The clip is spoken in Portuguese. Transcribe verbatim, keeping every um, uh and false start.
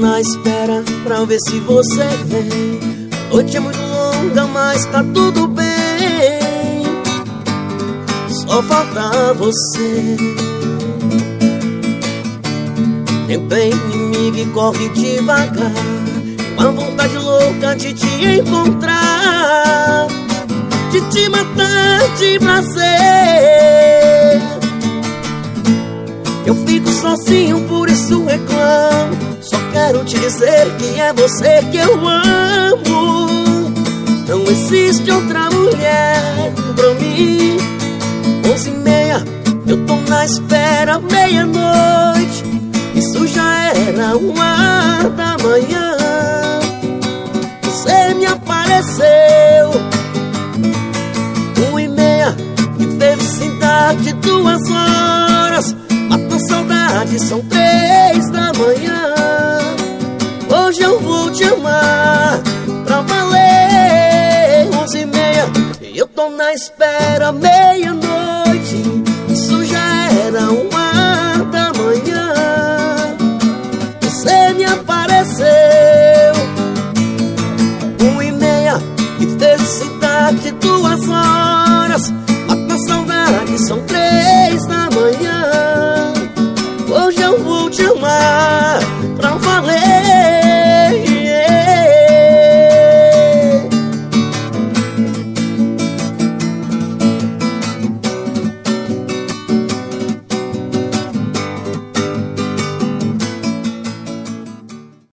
na espera pra ver se você vem. A noite é muito longa, mas tá tudo bem. Só falta você. Tempo é inimigo e corre devagar. Uma vontade louca de te encontrar, de te matar de prazer. Eu fico sozinho, por isso reclamo. Só quero te dizer que é você que eu amo. Não existe outra mulher pra mim. Onze e meia, eu tô na espera, meia-noite. Isso já era uma da manhã. Você me apareceu. Um e meia, que felicidade, duas horas. Matou saudade, são três da manhã. Hoje eu vou te amar pra valer. Onze e meia, eu tô na espera, meia-noite. Isso já era uma da manhã. Você me apareceu. Um e meia, que felicidade, duas horas. Matou saudade, são três